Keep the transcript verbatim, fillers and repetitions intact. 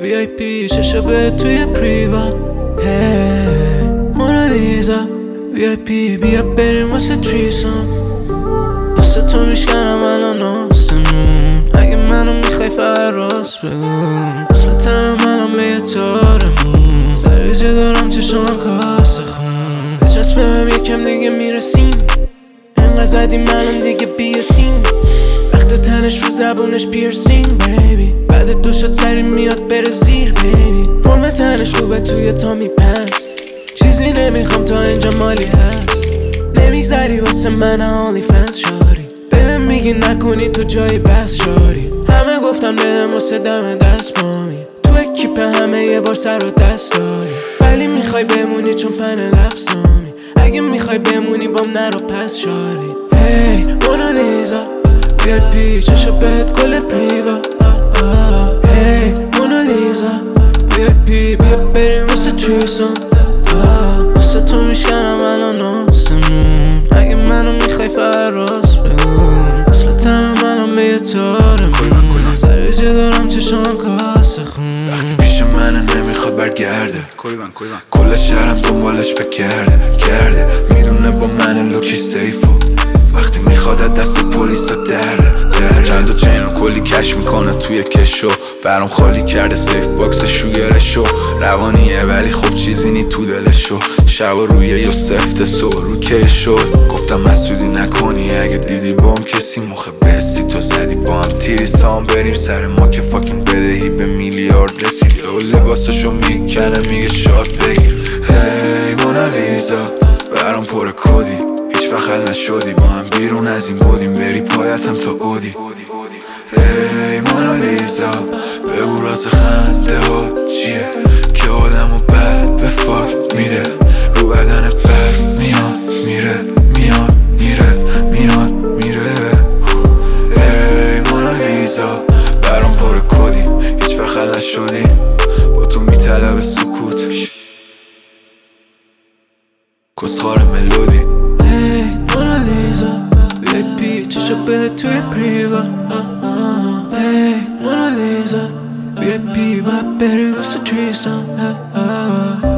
وی آی پی ششه به توی پریوا. هی مونالیزا وی آی پی بیا بریم واسه تریسام. واسه تو میشکنم الان آسمون، اگه منو میخوای فقط راست بگو. اصلا تنم الان به یه تارمون، سریجه دارم چشمم کاسه خون. بچسب بهم یکم دیگه میرسیم، انقدر زدیم الان دیگه بیاسیم. وقت تنش رو زبونش پیرسینگ بیبی، بعد دو شد سری میاد بره زیر بیبی. فرم تنش رو به توی تا میپس، چیزی نمیخوام تا اینجا مالی هست. نمیگذری واسه من آنلی فنس شاری، بهم میگی نکنی تو جای بس شاری. همه گفتن بهم واسه دم دست مامی، تو اکیپ همه یه بار سر و دست داری. ولی میخوای بمونی چون فن لفظامی، اگه میخوای بمونی بام نرو پس شاری. هی مونالیزا وی آی پی چشو بهت گل پریوا. هی مونالیزا وی آی پی بیا بریم واسه تریسام. واسه تو میشکنم الان آسمون، اگه منو میخوای فقط راست بگو. اصلا تنم الان به یه تارمون، سریجه دارم چشمم کاسه خون. وقتی پیش منه نمیخواد برگرده، کل شهرم دنبالش بگرده گرده. میدونه با من لوکی سیفو، وقتی میخواد دست پلیسا دره دره. چند تا چین رو کلی کش میکنه توی کشو، برام خالی کرده سیف باکس شوگرشو. روانیه ولی خب چیزی نی تو دلشو، شب روی یا سفت سو رو کشو. گفتم مسئولی نکنی اگه دیدی بام کسی مخه بستی تو زدی با هم تیری سام. بریم سر ما که فاکین بدهی به میلیارد رسید. و لباسشو میکنه میگه شاد بگیر. هی مونالیزا برام پر کدی، هیچ وقت حل نشدی با هم بیرون از این بودیم. بری پایتم تا اودی. هی مونالیزا بگو راز خنده ها چیه که آدمو بد به فاک میده. رو بدنت برف میاد میره میاد میره میاد میره. هی مونالیزا برام پر کدی، هیچ وقت حل نشدی با تو میطلب سکوت. کسخار ملودی. هی مونالیزا وی آی پی چشو بهت توی پریوا. هی مونالیزا وی آی پی باید بری واسه تریسام.